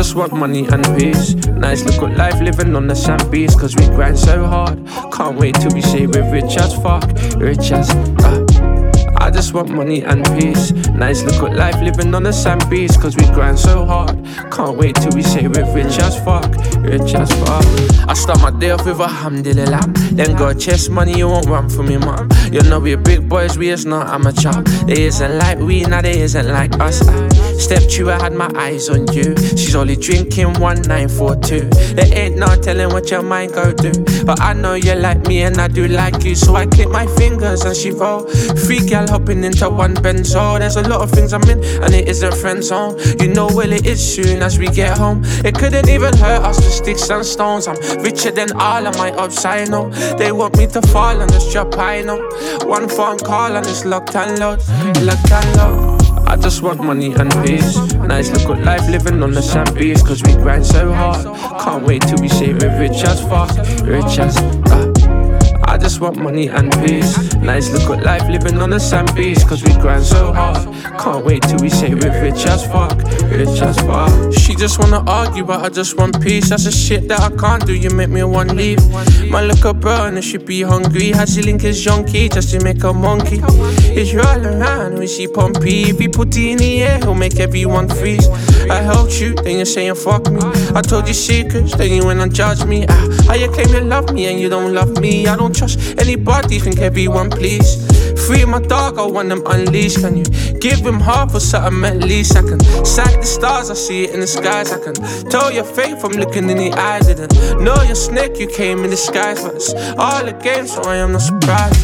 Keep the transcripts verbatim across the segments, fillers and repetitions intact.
just want money and peace. Nice look at life living on the sand beach, cause we grind so hard. Can't wait till we say we're rich as fuck. Rich as, uh I just want money and peace. Nice look at life living on the sand beach, cause we grind so hard. Can't wait till we say we're rich as fuck. Rich as fuck. I start my day off with a alhamdulillah. Then got chest money, you won't run from me, mum. You know we're big boys, we is not amateur. They isn't like we, now they isn't like us. I stepped through, I had my eyes on you. She's only drinking one nine four two. There ain't no telling what your mind go do. But I know you like me and I do like you, so I click my fingers and she roll. Three gal hopping into one benzo. There's a lot of things I'm in and it isn't friend zone. You know well it is soon as we get home. It couldn't even hurt us with sticks and stones. I'm richer than all of my upside no. They want me to fall on this job I know. One phone call and it's locked and load. Locked and load. I just want money and peace. Nice look at life living on the sand beach, cause we grind so hard. Can't wait till we say we're rich as fuck. Rich as, uh I just want money and peace. Nice look at life living on the sand beach, cause we grind so hard. Can't wait till we say we're rich as fuck. Rich as fuck. She just wanna argue but I just want peace. That's the shit that I can't do, you make me want leave. Man look at bro and she be hungry. Has she link his junkie just to make a monkey. It's roll around when she pumpy. If he put it in the air he'll make everyone freeze. I helped you, then you're saying fuck me. I told you secrets, then you went and judged me. ah, How you claim you love me and you don't love me. I don't trust anybody, think everyone please. Free my dog, I want them unleashed. Can you give him half or something at least? I can sight the stars, I see it in the skies. I can tell your fate from looking in the eyes. Didn't know your snake, you came in disguise. But it's all a game, so I am not surprised.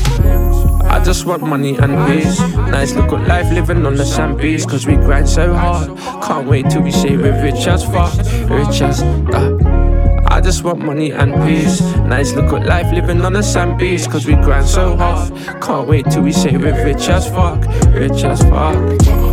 I just want money and peace. Nice look at life living on the sand beach, cause we grind so hard. Can't wait till we say we're rich as fuck. Rich as, uh I just want money and peace. Nice look at life living on the sand beach, cause we grind so hard. Can't wait till we say we're rich as fuck. Rich as fuck.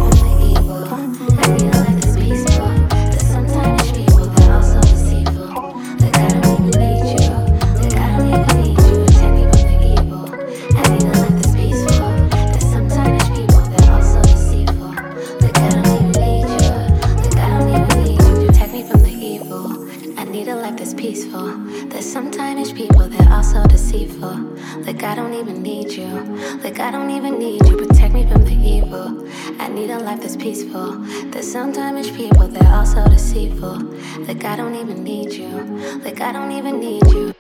There's some tarnished people, they're also deceitful. Like I don't even need you. Like I don't even need you. Protect me from the evil. I need a life that's peaceful. There's some tarnished people, they're also deceitful. Like I don't even need you. Like I don't even need you.